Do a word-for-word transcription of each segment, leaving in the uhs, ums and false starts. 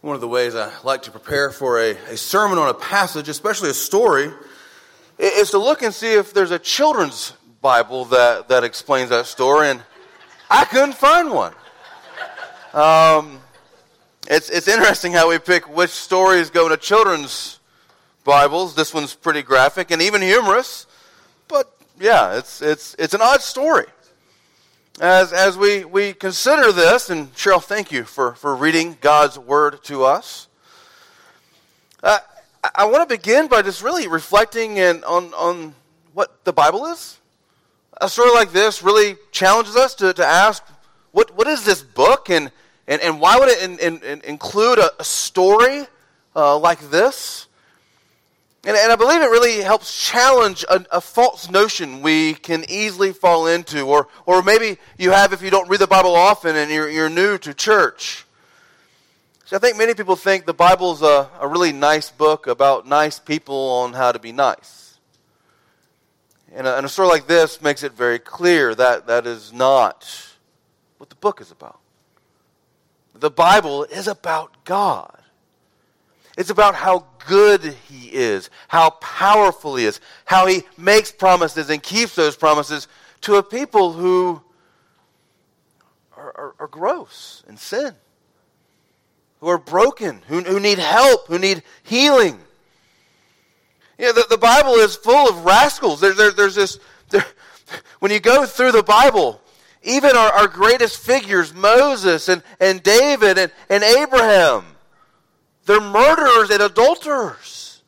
One of the ways I like to prepare for a, a sermon on a passage, especially a story, is to look and see if there's a children's Bible that, that explains that story, and I couldn't find one. Um, it's it's interesting how we pick which stories go into children's Bibles. This one's pretty graphic and even humorous, but yeah, it's it's it's an odd story. As as we, we consider this, and Cheryl, thank you for, for reading God's Word to us. Uh, I, I want to begin by just really reflecting in, on, on what the Bible is. A story like this really challenges us to, to ask, what what is this book, and, and, and why would it in, in, in include a, a story uh, like this? And, and I believe it really helps challenge a, a false notion we can easily fall into, or or maybe you have if you don't read the Bible often and you're you're new to church. So I think many people think the Bible's a, a really nice book about nice people on how to be nice. And a, and a story like this makes it very clear that that is not what the book is about. The Bible is about God. It's about how good He is, how powerful He is, how He makes promises and keeps those promises to a people who are, are, are gross in sin, who are broken, who, who need help, who need healing. You know, the, the Bible is full of rascals. There, there, there's this, there, when you go through the Bible, even our, our greatest figures, Moses and, and David and, and Abraham, they're murderers and adulterers.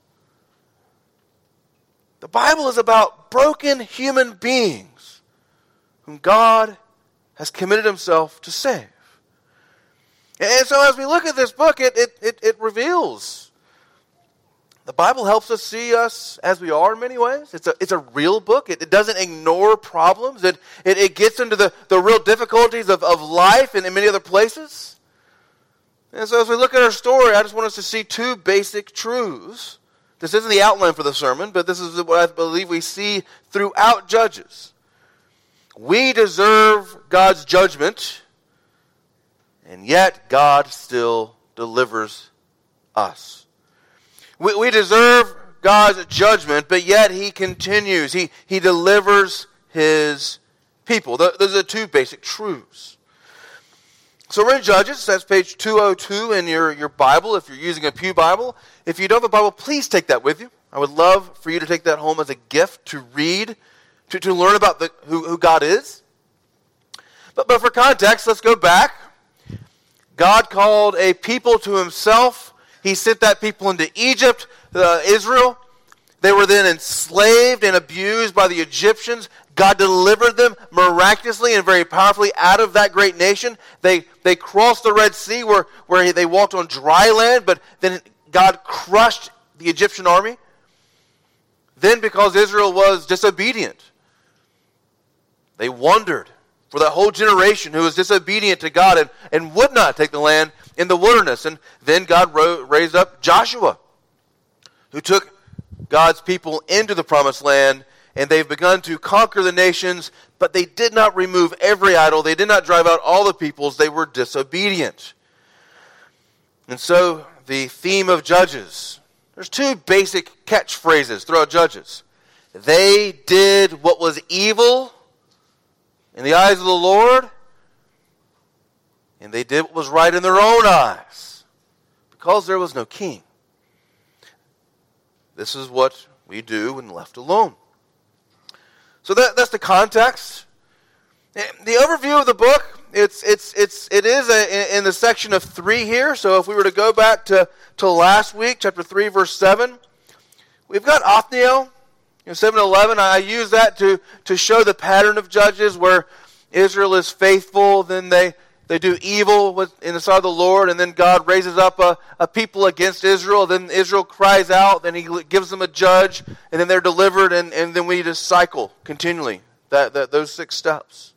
The Bible is about broken human beings whom God has committed Himself to save. And so as we look at this book, it, it, it, it reveals. The Bible helps us see us as we are in many ways. It's a, it's a real book. It, it doesn't ignore problems. It, it, it gets into the, the real difficulties of, of life and in many other places. And so as we look at our story, I just want us to see two basic truths. This isn't the outline for the sermon, but this is what I believe we see throughout Judges. We deserve God's judgment, and yet God still delivers us. We, we deserve God's judgment, but yet He continues. He, he delivers His people. Those are two basic truths. So we're in Judges. That's page two oh two in your, your Bible, if you're using a Pew Bible. If you don't have a Bible, please take that with you. I would love for you to take that home as a gift to read, to, to learn about the, who, who God is. But, but for context, let's go back. God called a people to Himself. He sent that people into Egypt, uh, Israel. They were then enslaved and abused by the Egyptians. God delivered them miraculously and very powerfully out of that great nation. They they crossed the Red Sea where, where they walked on dry land, but then God crushed the Egyptian army. Then because Israel was disobedient, they wandered for that whole generation who was disobedient to God and, and would not take the land in the wilderness. And then God ro- raised up Joshua, who took God's people into the promised land, and they've begun to conquer the nations, but they did not remove every idol. They did not drive out all the peoples. They were disobedient. And so the theme of Judges, there's two basic catchphrases throughout Judges. They did what was evil in the eyes of the Lord, and they did what was right in their own eyes, because there was no king. This is what we do when left alone. So that, that's the context. The overview of the book, it's it's it's it is a, in the section of three here. So if we were to go back to, to last week, chapter three, verse seven, we've got Othniel, you know, seven eleven. I use that to, to show the pattern of Judges where Israel is faithful, then they They do evil in the sight of the Lord, and then God raises up a, a people against Israel. Then Israel cries out, then He gives them a judge, and then they're delivered, and, and then we just cycle continually, that, that those six steps.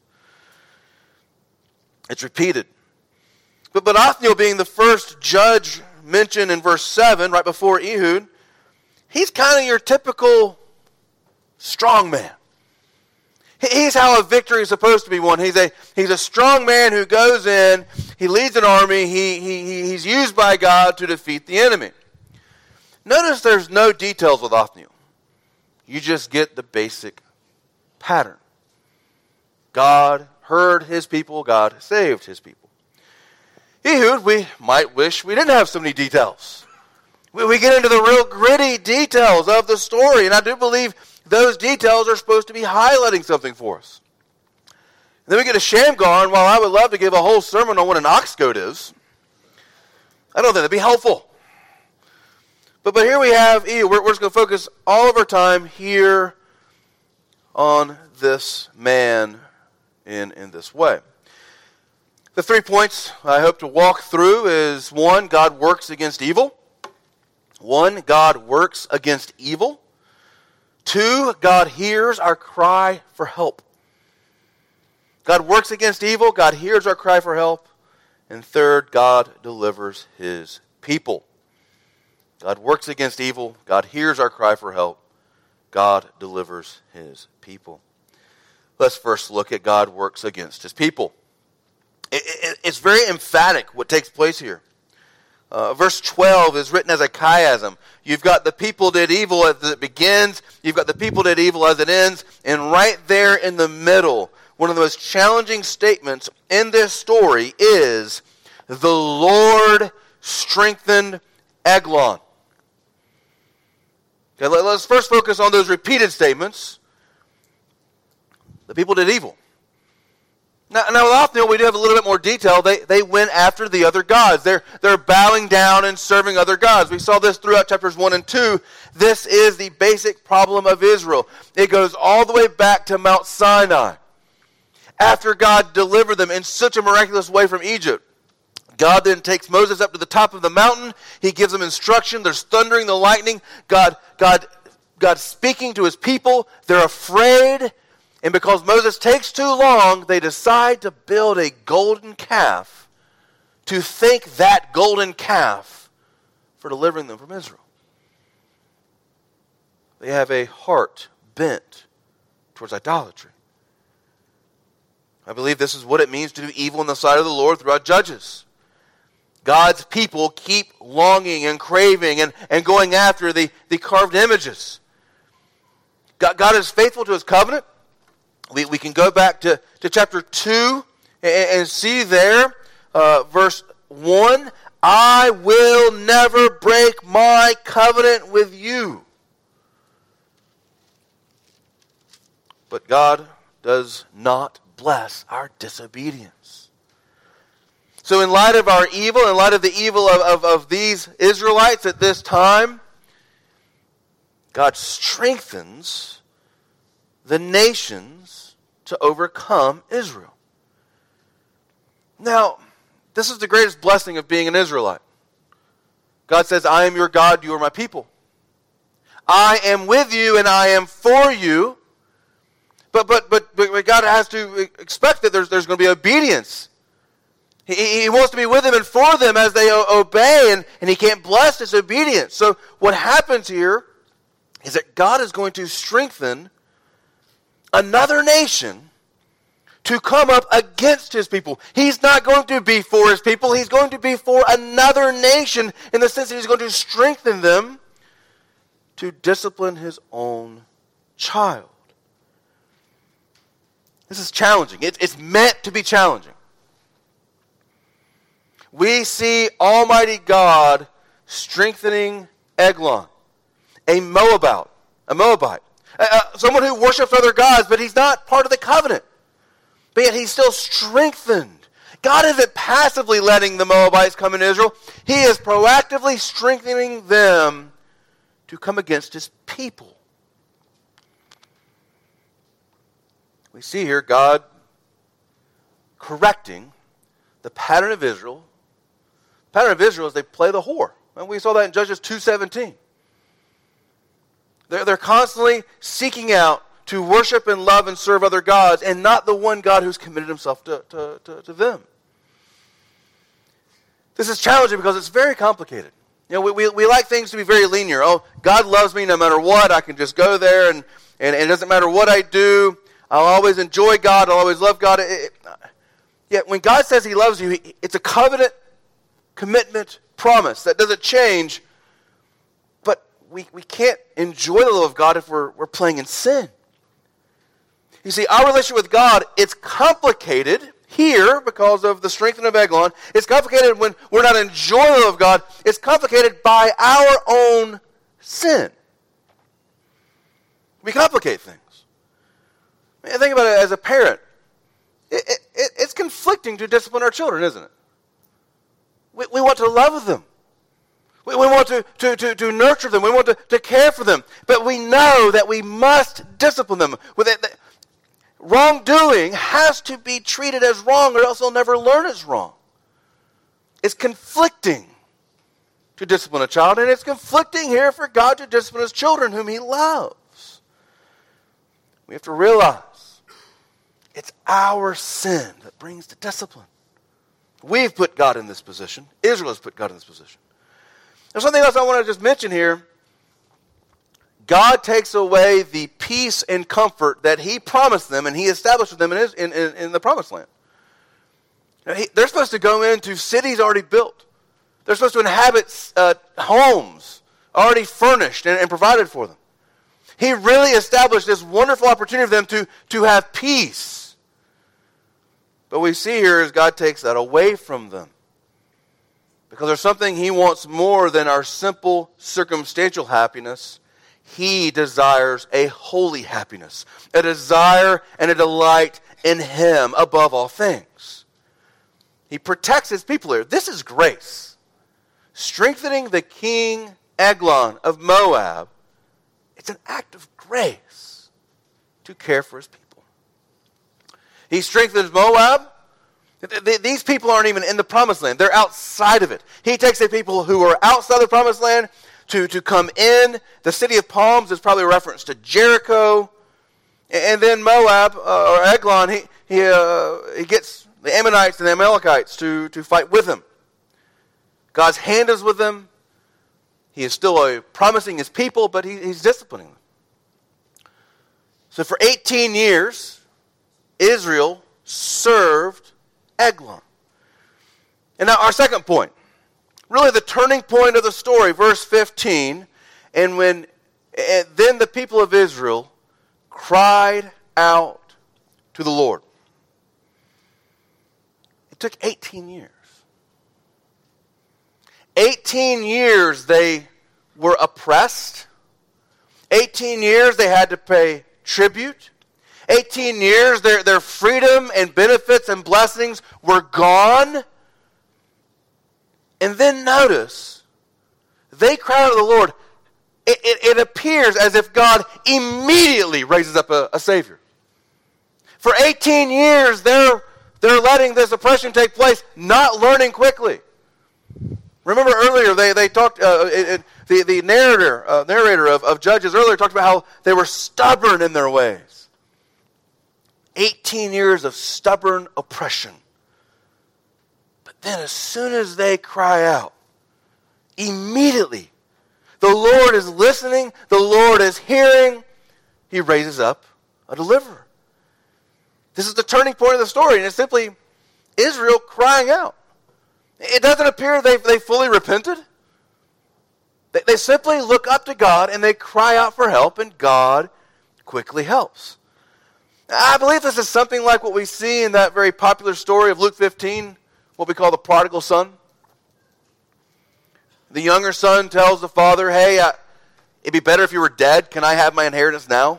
It's repeated. But, but Othniel being the first judge mentioned in verse seven, right before Ehud, he's kind of your typical strong man. He's how a victory is supposed to be won. He's a, he's a strong man who goes in he leads an army. He, he, he's used by God to defeat the enemy. Notice there's no details with Othniel. You just get the basic pattern. God heard his people. God saved his people. Ehud, we might wish we didn't have so many details. We, we get into the real gritty details of the story, and I do believe those details are supposed to be highlighting something for us. And then we get to Shamgar, and while I would love to give a whole sermon on what an ox goad is, I don't think that'd be helpful. But but here we have Ehud. We're, we're just going to focus all of our time here on this man in, in this way. The three points I hope to walk through is, one, God works against evil. One, God works against evil. Two, God hears our cry for help. God works against evil. God hears our cry for help. And third, God delivers his people. God works against evil. God hears our cry for help. God delivers his people. Let's first look at God works against his people. It, it, it's very emphatic what takes place here. Uh, verse twelve is written as a chiasm. You've got the people did evil as it begins. You've got the people did evil as it ends. And right there in the middle, one of the most challenging statements in this story is, the Lord strengthened Eglon. Okay, let, let's first focus on those repeated statements. The people did evil. Now, now with Othniel, we do have a little bit more detail. They, they went after the other gods. They're, they're bowing down and serving other gods. We saw this throughout chapters one and two. This is the basic problem of Israel. It goes all the way back to Mount Sinai. After God delivered them in such a miraculous way from Egypt, God then takes Moses up to the top of the mountain. He gives them instruction. There's thundering, the lightning. God, God, God speaking to his people. They're afraid. And because Moses takes too long, they decide to build a golden calf to thank that golden calf for delivering them from Israel. They have a heart bent towards idolatry. I believe this is what it means to do evil in the sight of the Lord throughout Judges. God's people keep longing and craving and, and going after the, the carved images. God, God is faithful to his covenant. We, we can go back to, to chapter two and, and see there, uh, verse one, I will never break my covenant with you. But God does not bless our disobedience. So in light of our evil, in light of the evil of, of, of these Israelites at this time, God strengthens the nations to overcome Israel. Now, this is the greatest blessing of being an Israelite. God says, I am your God, you are my people. I am with you and I am for you. But but but, but God has to expect that there's, there's going to be obedience. He, he wants to be with them and for them as they o- obey, and, and he can't bless disobedience. So what happens here is that God is going to strengthen another nation to come up against his people. He's not going to be for his people. He's going to be for another nation in the sense that he's going to strengthen them to discipline his own child. This is challenging. It, it's meant to be challenging. We see Almighty God strengthening Eglon, a Moabite, a Moabite, uh, someone who worships other gods, but he's not part of the covenant. But yet he's still strengthened. God isn't passively letting the Moabites come in Israel. He is proactively strengthening them to come against his people. We see here God correcting the pattern of Israel. The pattern of Israel is they play the whore. And we saw that in Judges two seventeen. They're, they're constantly seeking out to worship and love and serve other gods, and not the one God who's committed himself to, to, to, to them. This is challenging because it's very complicated. You know, we, we, we like things to be very linear. Oh, God loves me no matter what. I can just go there, and, and, and it doesn't matter what I do. I'll always enjoy God. I'll always love God. It, it, Yet when God says he loves you, it's a covenant, commitment, promise that doesn't change. But we, we can't enjoy the love of God if we're, we're playing in sin. You see, our relationship with God, it's complicated here because of the strengthening of Eglon. It's complicated when we're not enjoying the love of God. It's complicated by our own sin. We complicate things. I think about it as a parent. It, it, it, it's conflicting to discipline our children, isn't it? We, we want to love them. We, we want to, to, to, to nurture them. We want to, to care for them. But we know that we must discipline them. With it, that wrongdoing has to be treated as wrong, or else they'll never learn it's wrong. It's conflicting to discipline a child, and it's conflicting here for God to discipline his children whom he loves. We have to realize it's our sin that brings the discipline. We've put God in this position. Israel has put God in this position. There's something else I want to just mention here. God takes away the peace and comfort that he promised them and he established with them in, his, in, in, in the promised land. Now, he, they're supposed to go into cities already built. They're supposed to inhabit uh, homes already furnished and, and provided for them. He really established this wonderful opportunity for them to, to have peace. But what we see here is God takes that away from them. Because there's something he wants more than our simple circumstantial happiness. He desires a holy happiness, a desire and a delight in him above all things. He protects his people here. This is grace. Strengthening the king Eglon of Moab, it's an act of grace to care for his people. He strengthens Moab. These people aren't even in the promised land. They're outside of it. He takes the people who are outside the promised land to, to come in. The city of palms is probably a reference to Jericho. And then Moab, uh, or Eglon, he, he, uh, he gets the Ammonites and the Amalekites to, to fight with him. God's hand is with them. He is still uh, promising his people, but he, he's disciplining them. So for eighteen years, Israel served Eglon. And now our second point, really the turning point of the story, verse fifteen, and when and then the people of Israel cried out to the Lord. It took eighteen years. eighteen years they were oppressed. eighteen years they had to pay tribute. eighteen years, their, their freedom and benefits and blessings were gone. And then notice, they cry out to the Lord. It, it, it appears as if God immediately raises up a, a Savior. For eighteen years, they're, they're letting this oppression take place, not learning quickly. Remember earlier, they, they talked, uh, it, it, the, the narrator, uh, narrator of, of Judges earlier talked about how they were stubborn in their ways. eighteen years of stubborn oppression. But then as soon as they cry out, immediately, the Lord is listening, the Lord is hearing, he raises up a deliverer. This is the turning point of the story, and it's simply Israel crying out. It doesn't appear they they fully repented. They, they simply look up to God and they cry out for help, and God quickly helps. I believe this is something like what we see in that very popular story of Luke fifteen, what we call the prodigal son. The younger son tells the father, hey, uh, it'd be better if you were dead. Can I have my inheritance now?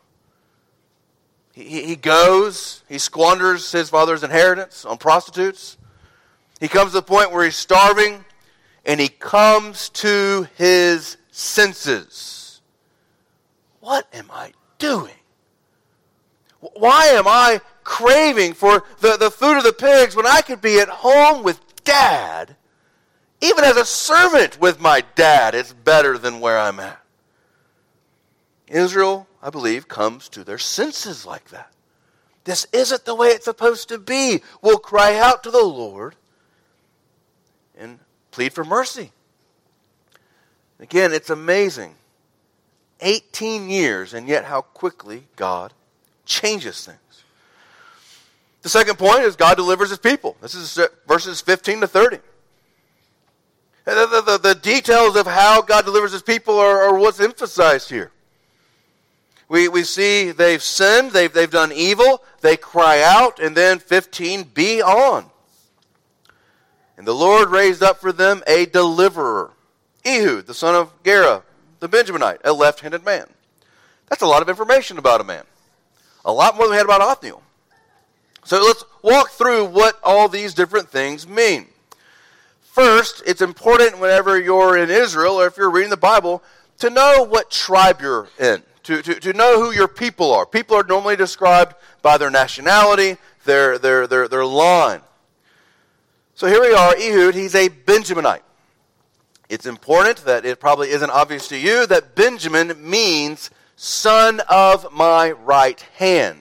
He, he goes, he squanders his father's inheritance on prostitutes. He comes to the point where he's starving, and he comes to his senses. What am I doing? Why am I craving for the, the food of the pigs when I could be at home with Dad? Even as a servant with my dad, it's better than where I'm at. Israel, I believe, comes to their senses like that. This isn't the way it's supposed to be. We'll cry out to the Lord and plead for mercy. Again, it's amazing. eighteen years, and yet how quickly God changes things. The second point is God delivers his people. This is verses fifteen to thirty. The, the, the, the details of how God delivers his people are, are what's emphasized here. We, we see they've sinned, they've, they've done evil, they cry out, and then fifteen, be on. And the Lord raised up for them a deliverer, Ehud, the son of Gera, the Benjaminite, a left-handed man. That's a lot of information about a man. A lot more than we had about Othniel. So let's walk through what all these different things mean. First, it's important whenever you're in Israel or if you're reading the Bible to know what tribe you're in, to, to, to know who your people are. People are normally described by their nationality, their, their, their, their line. So here we are, Ehud, he's a Benjaminite. It's important that it probably isn't obvious to you that Benjamin means son of my right hand.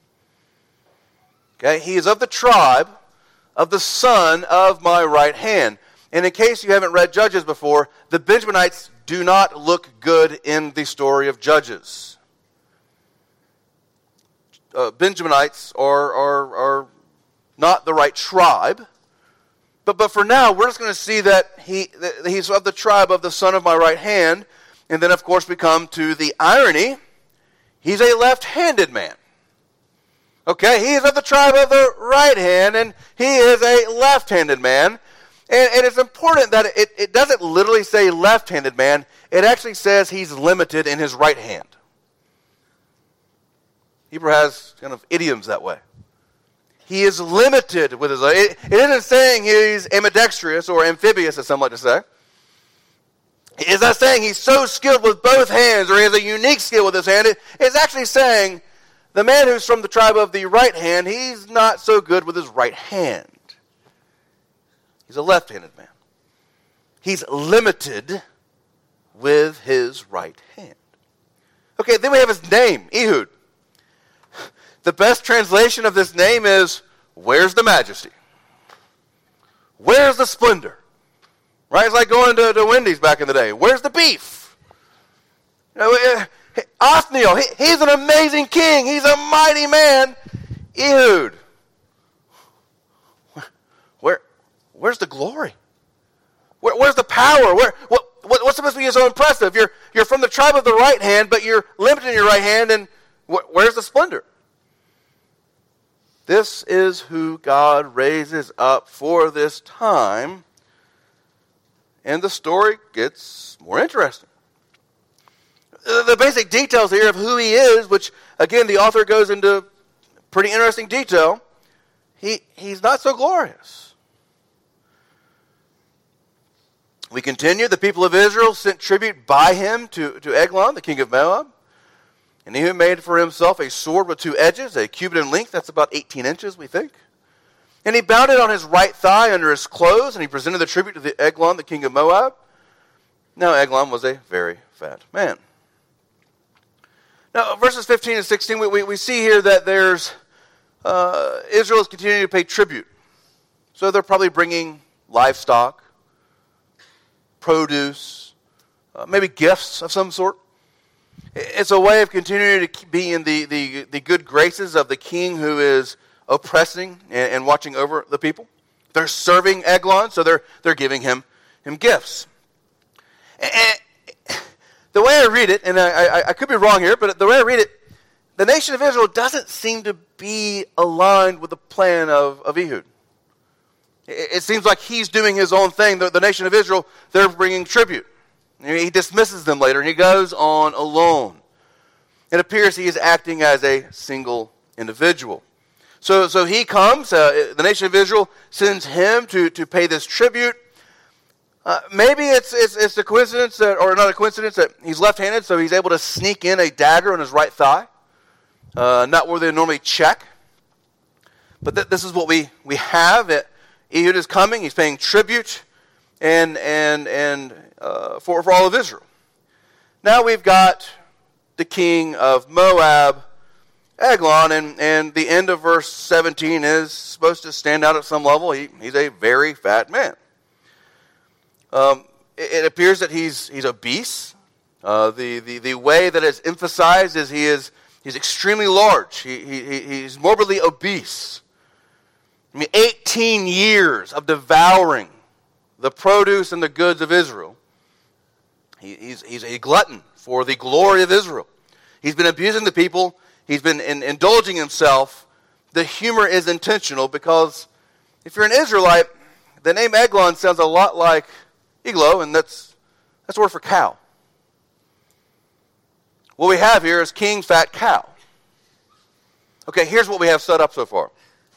Okay, he is of the tribe of the son of my right hand. And in case you haven't read Judges before, the Benjaminites do not look good in the story of Judges. Uh, Benjaminites are, are, are not the right tribe. But, but for now, we're just going to see that he that he's of the tribe of the son of my right hand. And then, of course, we come to the irony. He's a left-handed man. Okay, he is of the tribe of the right hand, and he is a left-handed man. And, and it's important that it, it doesn't literally say left-handed man. It actually says he's limited in his right hand. Hebrew has kind of idioms that way. He is limited with his... It, it isn't saying he's ambidextrous or amphibious, as some like to say. It's not saying he's so skilled with both hands or he has a unique skill with his hand. It, it's actually saying the man who's from the tribe of the right hand, he's not so good with his right hand. He's a left-handed man. He's limited with his right hand. Okay, then we have his name, Ehud. The best translation of this name is, where's the majesty? Where's the splendor? Right? It's like going to, to Wendy's back in the day. Where's the beef? You know, Othniel, he, he's an amazing king. He's a mighty man. Ehud. Where, where's the glory? Where, where's the power? Where, what, what, what's supposed to be so impressive? You're, you're from the tribe of the right hand, but you're limited in your right hand, and wh- where's the splendor? This is who God raises up for this time, and the story gets more interesting. The basic details here of who he is, which, again, the author goes into pretty interesting detail, he, he's not so glorious. We continue. The people of Israel sent tribute by him to, to Eglon, the king of Moab. And he made for himself a sword with two edges, a cubit in length. That's about eighteen inches, we think. And he bound it on his right thigh under his clothes, and he presented the tribute to the Eglon, the king of Moab. Now Eglon was a very fat man. Now, verses fifteen and sixteen, we, we, we see here that there's uh, Israel is continuing to pay tribute. So they're probably bringing livestock, produce, uh, maybe gifts of some sort. It's a way of continuing to be in the, the, the good graces of the king who is oppressing and, and watching over the people. They're serving Eglon, so they're they're giving him, him gifts. And the way I read it, and I, I, I could be wrong here, but the way I read it, the nation of Israel doesn't seem to be aligned with the plan of, of Ehud. It, it seems like he's doing his own thing. The, the nation of Israel, they're bringing tribute. He dismisses them later, and he goes on alone. It appears he is acting as a single individual. So, so he comes, uh, the nation of Israel sends him to, to pay this tribute. Uh, maybe it's, it's it's a coincidence, that, or not a coincidence, that he's left-handed, so he's able to sneak in a dagger on his right thigh, uh, not where they normally check. But th- this is what we, we have. It, Ehud is coming, he's paying tribute, and and and uh, for, for all of Israel. Now we've got the king of Moab, Eglon, and, and the end of verse seventeen is supposed to stand out at some level. He, he's a very fat man. Um, it, it appears that he's he's obese. Uh, the, the, the way that it's emphasized is he is he's extremely large. He, he he's morbidly obese. I mean, eighteen years of devouring the produce and the goods of Israel. He, he's, he's a glutton for the glory of Israel. He's been abusing the people. He's been in, indulging himself. The humor is intentional because if you're an Israelite, the name Eglon sounds a lot like Eglo, and that's that's a word for cow. What we have here is king fat cow. Okay, here's what we have set up so far.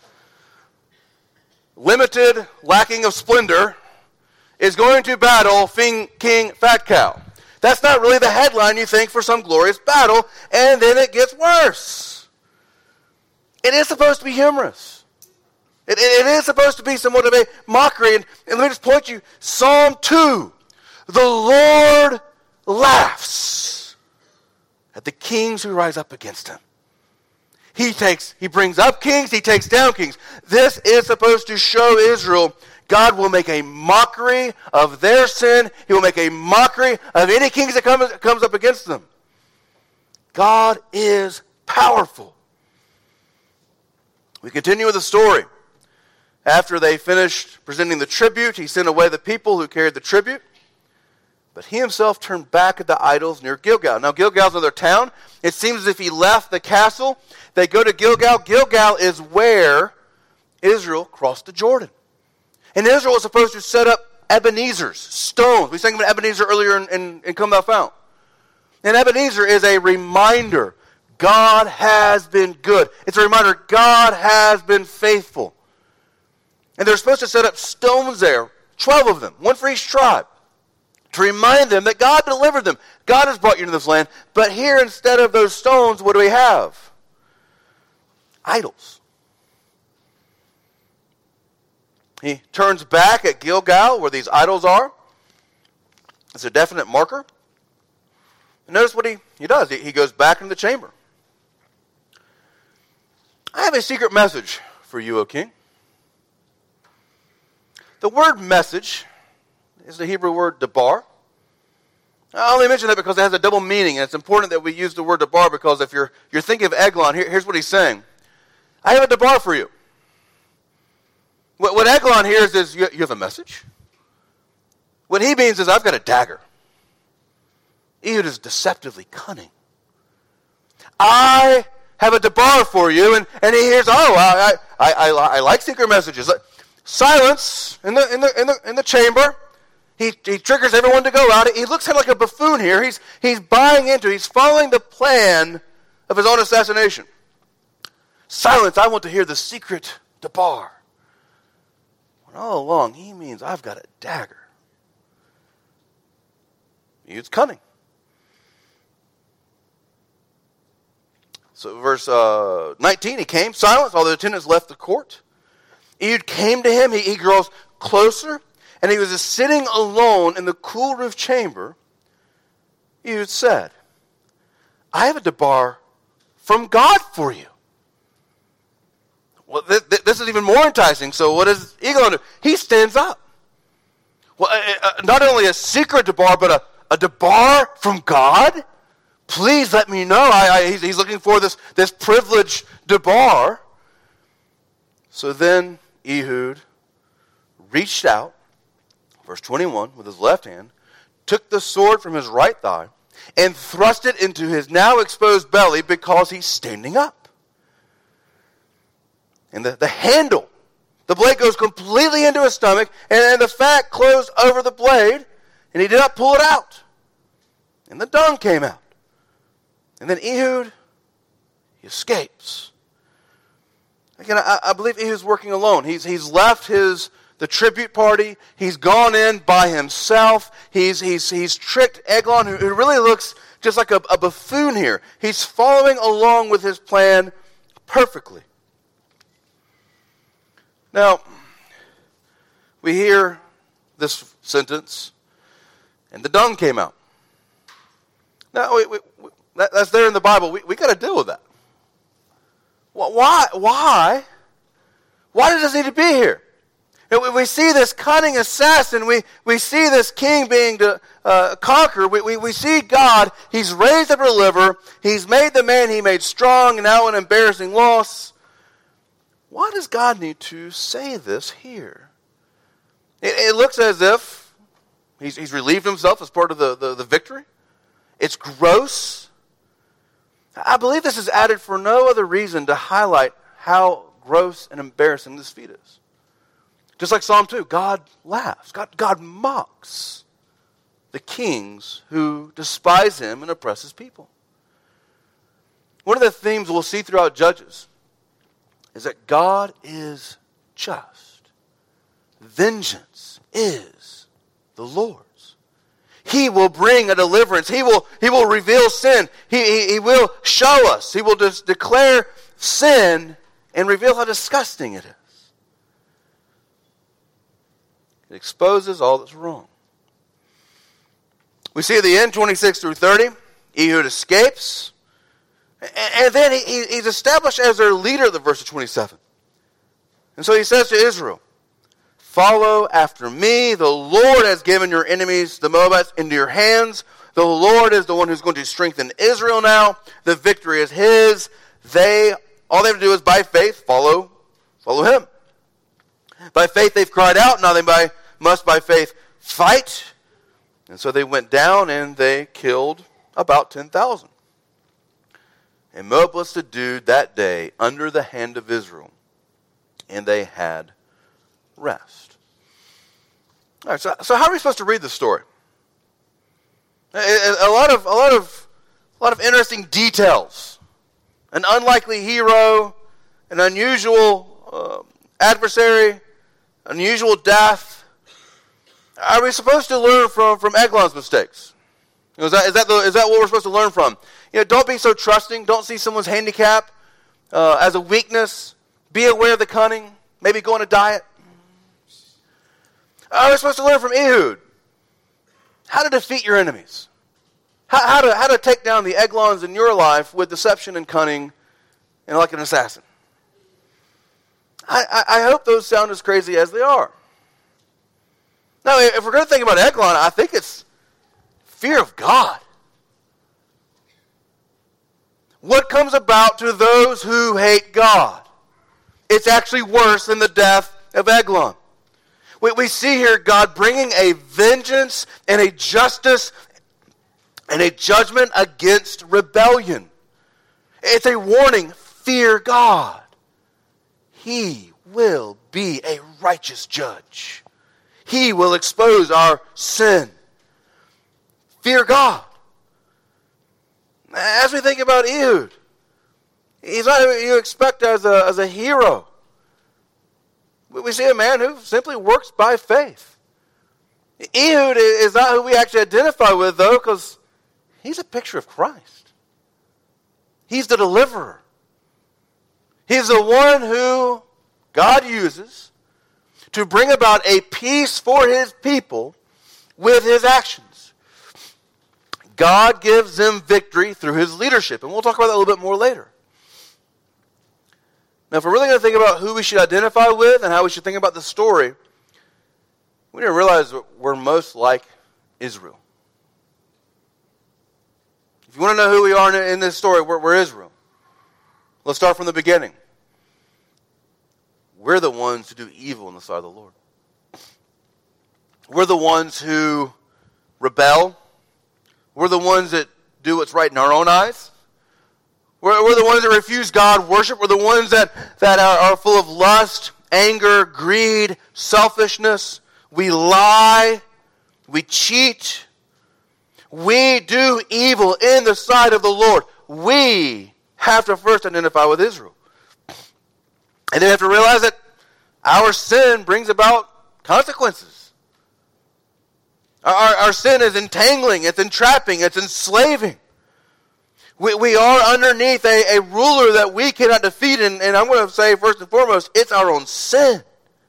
Limited, lacking of splendor, is going to battle King fat cow. That's not really the headline you think for some glorious battle, and then it gets worse. It is supposed to be humorous. It, it, it is supposed to be somewhat of a mockery. And, and let me just point you, Psalm two. The Lord laughs at the kings who rise up against him. He takes, he brings up kings, he takes down kings. This is supposed to show Israel God will make a mockery of their sin. He will make a mockery of any kings that comes, comes up against them. God is powerful. We continue with the story. After they finished presenting the tribute, he sent away the people who carried the tribute. But he himself turned back at the idols near Gilgal. Now, Gilgal's another town. It seems as if he left the castle. They go to Gilgal. Gilgal is where Israel crossed the Jordan. And Israel was supposed to set up Ebenezer's, stones. We sang about Ebenezer earlier in, in, in Come Thou Fount. And Ebenezer is a reminder God has been good. It's a reminder God has been faithful. And they're supposed to set up stones there, twelve of them, one for each tribe, to remind them that God delivered them. God has brought you into this land. But here, instead of those stones, what do we have? Idols. He turns back at Gilgal, where these idols are. It's a definite marker. And notice what he, he does. He, he goes back into the chamber. I have a secret message for you, O king. The word message is the Hebrew word debar. I only mention that because it has a double meaning, and it's important that we use the word debar because if you're, you're thinking of Eglon, here, here's what he's saying. I have a debar for you. What, what Eglon hears is, you, you have a message? What he means is, I've got a dagger. Ehud is deceptively cunning. I have a debar for you, and, and he hears, oh, I, I, I, I like secret messages. Silence in the in the in the in the chamber. He he triggers everyone to go out. He looks kind of like a buffoon here. He's he's buying into. He's following the plan of his own assassination. Silence. I want to hear the secret debar. When all along he means I've got a dagger. He's cunning. So verse uh, nineteen. He came. Silence. All the attendants left the court. Ehud came to him, he, he grows closer, and he was just sitting alone in the cool roof chamber. Ehud said, I have a debar from God for you. Well, th- th- this is even more enticing. So what does Eglon do? He stands up. Well, uh, uh, not only a secret debar, but a, a debar from God? Please let me know. I, I, he's, he's looking for this, this privileged debar. So then Ehud reached out, verse twenty-one, with his left hand, took the sword from his right thigh, and thrust it into his now exposed belly because he's standing up. And the, the handle, the blade goes completely into his stomach, and, and the fat closed over the blade, and he did not pull it out. And the dung came out. And then Ehud, he escapes. Again, I, I believe Ehud's working alone. He's, he's left his the tribute party. He's gone in by himself. He's, he's, he's tricked Eglon, who, who really looks just like a, a buffoon here. He's following along with his plan perfectly. Now, we hear this sentence, and the dung came out. Now, we, we, we, that, that's there in the Bible. We, we got to deal with that. Why? Why? Why does this need to be here? We see this cunning assassin. We, we see this king being to, uh, conquered. We, we, we see God. He's raised up a deliverer. He's made the man he made strong, and now an embarrassing loss. why does God need to say this here? It, it looks as if he's, he's relieved himself as part of the, the, the victory. It's gross. I believe this is added for no other reason to highlight how gross and embarrassing this feat is. Just like Psalm two, God laughs. God, God mocks the kings who despise him and oppress his people. One of the themes we'll see throughout Judges is that God is just. Vengeance is the Lord's. He will bring a deliverance. He will, he will reveal sin. He, he, he will show us. He will just declare sin and reveal how disgusting it is. It exposes all that's wrong. We see at the end, twenty-six through thirty, Ehud escapes. And, and then he, he's established as their leader at the verse of twenty-seven. And so he says to Israel, follow after me. The Lord has given your enemies, the Moabites, into your hands. The Lord is the one who's going to strengthen Israel now. The victory is his. They, all they have to do is by faith follow, follow him. By faith they've cried out. Now they by, must by faith fight. And so they went down and they killed about ten thousand. And Moab was subdued that day under the hand of Israel. And they had rest. All right, so, so how are we supposed to read this story? A, a, a lot of a lot of a lot of interesting details. An unlikely hero, an unusual uh, adversary, unusual death. Are we supposed to learn from, from Eglon's mistakes? You know, is that is that the, is that what we're supposed to learn from? You know, don't be so trusting. Don't see someone's handicap uh, as a weakness. Be aware of the cunning. Maybe go on a diet. Are we supposed to learn from Ehud how to defeat your enemies? How, how to how to take down the Eglons in your life with deception and cunning and like an assassin? I, I, I hope those sound as crazy as they are. Now, if we're going to think about Eglon, I think it's fear of God. What comes about to those who hate God? It's actually worse than the death of Eglon. We, we see here God bringing a vengeance and a justice and a judgment against rebellion. It's a warning, fear God. He will be a righteous judge. He will expose our sin. Fear God. As we think about Ehud, he's not who you expect as a, as a hero. We see a man who simply works by faith. Ehud is not who we actually identify with, though, because he's a picture of Christ. He's the deliverer. He's the one who God uses to bring about a peace for his people with his actions. God gives them victory through his leadership, and we'll talk about that a little bit more later. Now, if we're really going to think about who we should identify with and how we should think about the story, we need to realize that we're most like Israel. If you want to know who we are in this story, we're, we're Israel. Let's start from the beginning. We're the ones who do evil in the sight of the Lord. We're the ones who rebel. We're the ones that do what's right in our own eyes. We're, we're the ones that refuse God worship. We're the ones that, that are, are full of lust, anger, greed, selfishness. We lie. We cheat. We do evil in the sight of the Lord. We have to first identify with Israel. And then we have to realize that our sin brings about consequences. Our, our sin is entangling, it's entrapping, it's enslaving. We, we are underneath a, a ruler that we cannot defeat, and, and I'm going to say first and foremost, it's our own sin.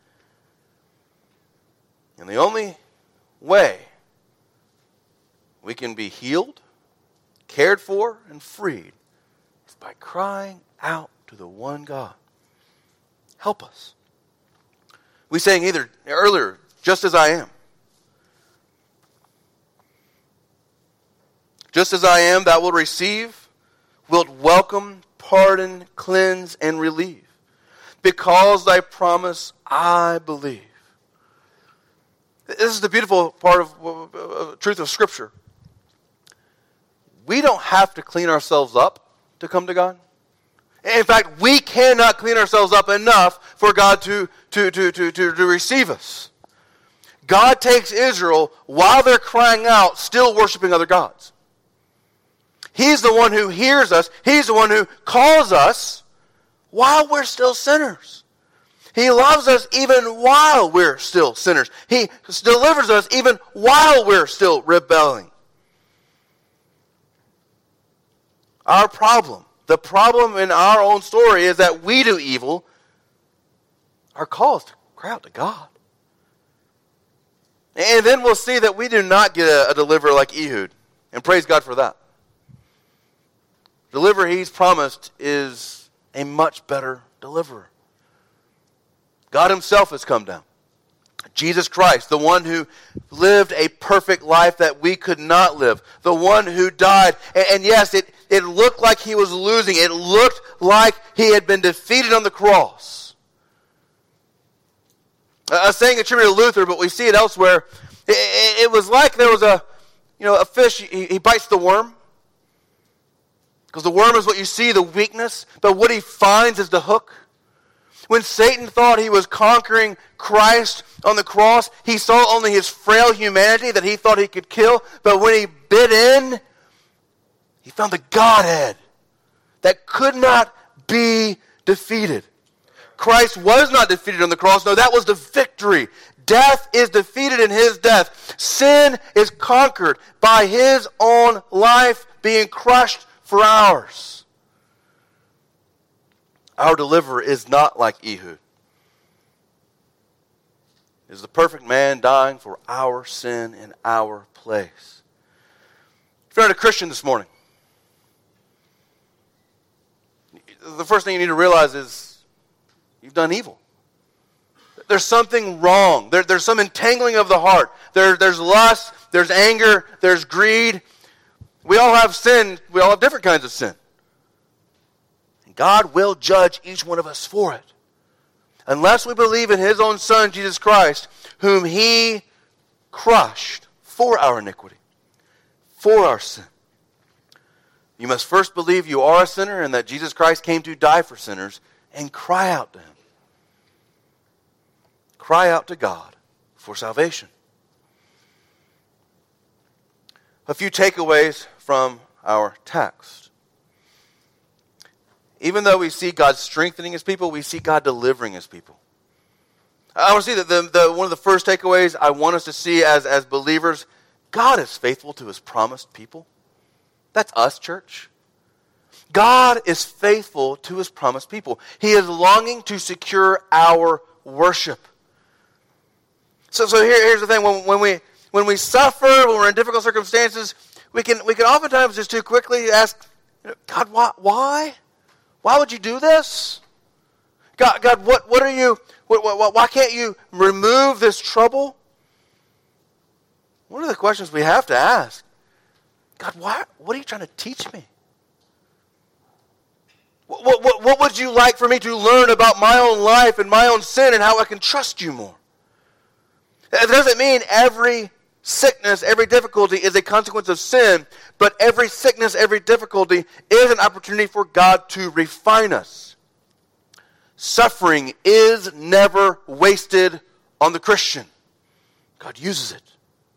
And the only way we can be healed, cared for, and freed is by crying out to the one God. Help us. We sang either earlier, just as I am. Just as I am, thou wilt receive, wilt welcome, pardon, cleanse, and relieve. Because thy promise I believe. This is the beautiful part of uh, truth of Scripture. We don't have to clean ourselves up to come to God. In fact, we cannot clean ourselves up enough for God to, to, to, to, to, to receive us. God takes Israel while they're crying out, still worshiping other gods. He's the one who hears us. He's the one who calls us while we're still sinners. He loves us even while we're still sinners. He delivers us even while we're still rebelling. Our problem, the problem in our own story is that we do evil. Our call is to cry out to God. And then we'll see that we do not get a, a deliverer like Ehud. And praise God for that. The deliverer he's promised is a much better deliverer. God himself has come down. Jesus Christ, the one who lived a perfect life that we could not live. The one who died. And, and yes, it, it looked like he was losing. It looked like he had been defeated on the cross. A saying attributed to Luther, but we see it elsewhere. It, it, it was like there was a, you know, a fish. He, he bites the worm. Because the worm is what you see, the weakness. But what he finds is the hook. When Satan thought he was conquering Christ on the cross, he saw only his frail humanity that he thought he could kill. But when he bit in, he found the Godhead that could not be defeated. Christ was not defeated on the cross. No, that was the victory. Death is defeated in his death. Sin is conquered by his own life being crushed for ours. Our deliverer is not like Ehud. He is the perfect man dying for our sin in our place. If you're not a Christian this morning, the first thing you need to realize is you've done evil. There's something wrong. There, there's some entangling of the heart. There, there's lust, there's anger, there's greed. We all have sin. We all have different kinds of sin. God will judge each one of us for it. Unless we believe in his own Son, Jesus Christ, whom he crushed for our iniquity, for our sin. You must first believe you are a sinner and that Jesus Christ came to die for sinners and cry out to him. Cry out to God for salvation. A few takeaways from our text. Even though we see God strengthening his people, we see God delivering his people. I want to see that the, the, one of the first takeaways I want us to see as, as believers, God is faithful to his promised people. That's us, church. God is faithful to his promised people. He is longing to secure our worship. So, so here, here's the thing. When, when, we, when we suffer, when we're in difficult circumstances, we can, we can oftentimes just too quickly ask, God, why? why? Why would you do this? God, God, what, what are you, what, what, why can't you remove this trouble? One of the questions we have to ask, God, why, what are you trying to teach me? What, what, what, what would you like for me to learn about my own life and my own sin and how I can trust you more? It doesn't mean every sickness, every difficulty is a consequence of sin, but every sickness, every difficulty is an opportunity for God to refine us. Suffering is never wasted on the Christian. God uses it.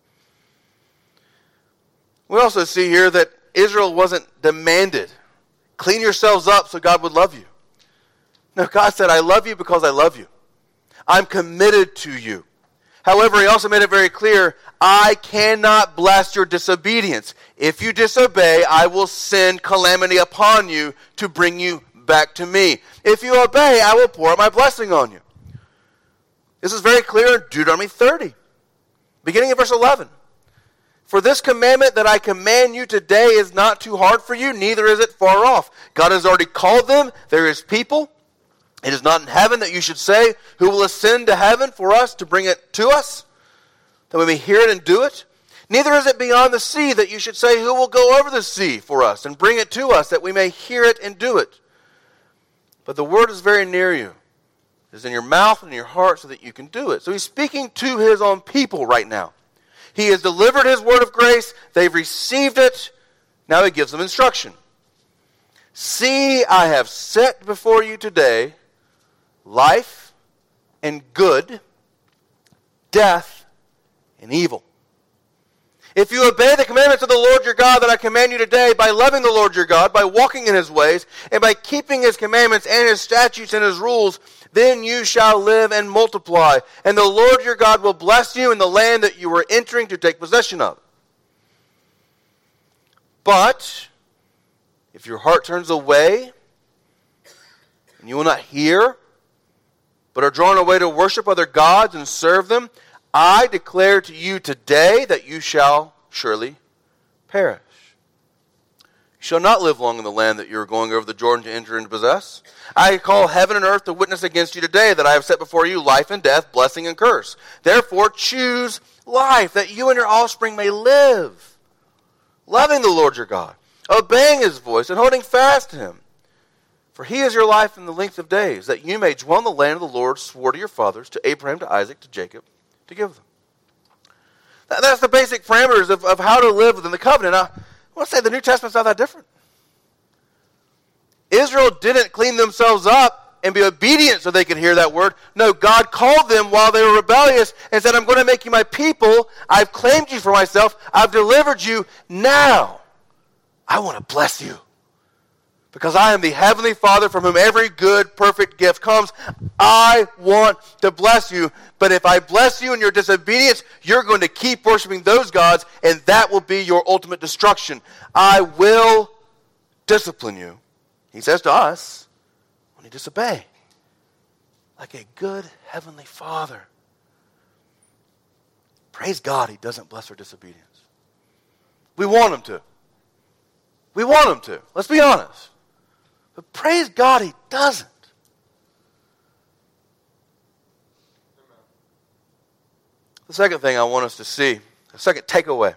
We also see here that Israel wasn't demanded. Clean yourselves up so God would love you. No, God said, I love you because I love you. I'm committed to you. However, he also made it very clear, I cannot bless your disobedience. If you disobey, I will send calamity upon you to bring you back to me. If you obey, I will pour out my blessing on you. This is very clear in Deuteronomy thirty, beginning of verse eleven. For this commandment that I command you today is not too hard for you, neither is it far off. God has already called them. They're his people. It is not in heaven that you should say, who will ascend to heaven for us to bring it to us, that we may hear it and do it? Neither is it beyond the sea that you should say, who will go over the sea for us and bring it to us, that we may hear it and do it? But the word is very near you, is in your mouth and in your heart so that you can do it. So he's speaking to his own people right now. He has delivered his word of grace. They've received it. Now he gives them instruction. See, I have set before you today life and good, death and evil. If you obey the commandments of the Lord your God that I command you today by loving the Lord your God, by walking in his ways, and by keeping his commandments and his statutes and his rules, then you shall live and multiply. And the Lord your God will bless you in the land that you are entering to take possession of. But if your heart turns away, and you will not hear, but are drawn away to worship other gods and serve them, I declare to you today that you shall surely perish. You shall not live long in the land that you are going over the Jordan to enter and possess. I call heaven and earth to witness against you today that I have set before you life and death, blessing and curse. Therefore choose life, that you and your offspring may live, loving the Lord your God, obeying his voice and holding fast to him. For he is your life in the length of days, that you may dwell in the land of the Lord swore to your fathers, to Abraham, to Isaac, to Jacob, to give them. That's the basic parameters of, of how to live within the covenant. I want to say the New Testament's not that different. Israel didn't clean themselves up and be obedient so they could hear that word. No, God called them while they were rebellious and said, I'm going to make you my people. I've claimed you for myself. I've delivered you. Now, I want to bless you. Because I am the heavenly Father from whom every good, perfect gift comes. I want to bless you. But if I bless you in your disobedience, you're going to keep worshiping those gods, and that will be your ultimate destruction. I will discipline you, he says to us, when you disobey. Like a good heavenly Father. Praise God he doesn't bless our disobedience. We want him to. We want him to. Let's be honest. But praise God he doesn't. The second thing I want us to see, the second takeaway,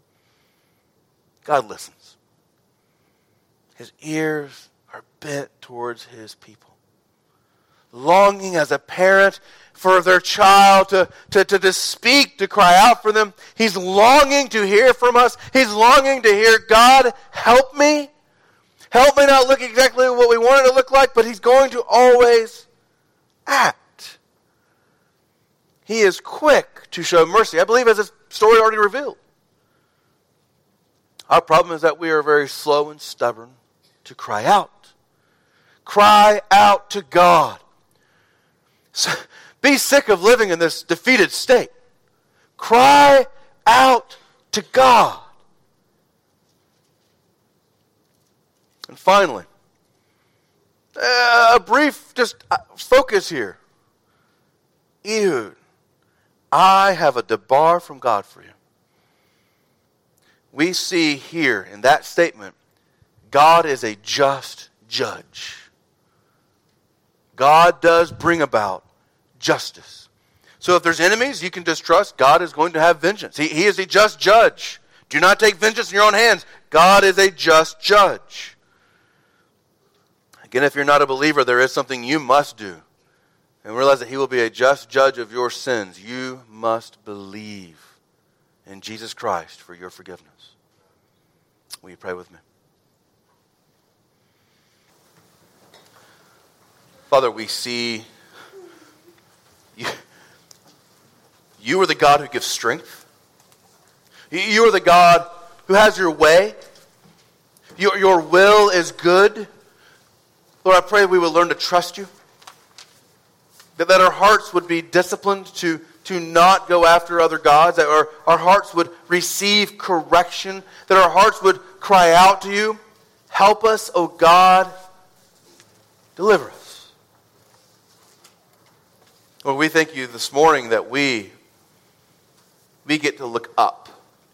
God listens. His ears are bent towards his people. Longing as a parent for their child to, to, to, to speak, to cry out for them. He's longing to hear from us. He's longing to hear, God, help me. Help me not look exactly what we want it to look like, but he's going to always act. He is quick to show mercy. I believe as this story already revealed. Our problem is that we are very slow and stubborn to cry out. Cry out to God. So, be sick of living in this defeated state. Cry out to God. And finally, uh, a brief just uh, focus here. Ehud, I have a debar from God for you. We see here in that statement, God is a just judge. God does bring about justice. So if there's enemies, you can just trust God is going to have vengeance. He, he is a just judge. Do not take vengeance in your own hands. God is a just judge. Again, if you're not a believer, there is something you must do. And realize that he will be a just judge of your sins. You must believe in Jesus Christ for your forgiveness. Will you pray with me? Father, we see you, you are the God who gives strength. You are the God who has your way. Your, your will is good. Lord, I pray we would learn to trust you. That, that our hearts would be disciplined to, to not go after other gods. That our, our hearts would receive correction. That our hearts would cry out to you. Help us, O God. Deliver us. Lord, we thank you this morning that we, we get to look up.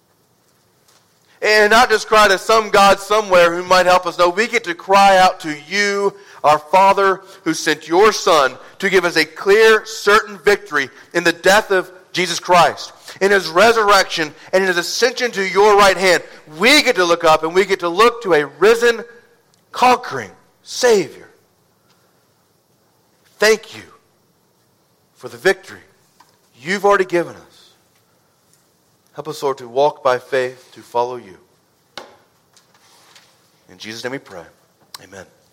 And not just cry to some God somewhere who might help us. No, we get to cry out to you, our Father, who sent your Son to give us a clear, certain victory in the death of Jesus Christ, in his resurrection, and in his ascension to your right hand. We get to look up and we get to look to a risen, conquering Savior. Thank you for the victory you've already given us. Help us, Lord, to walk by faith, to follow you. In Jesus' name we pray. Amen.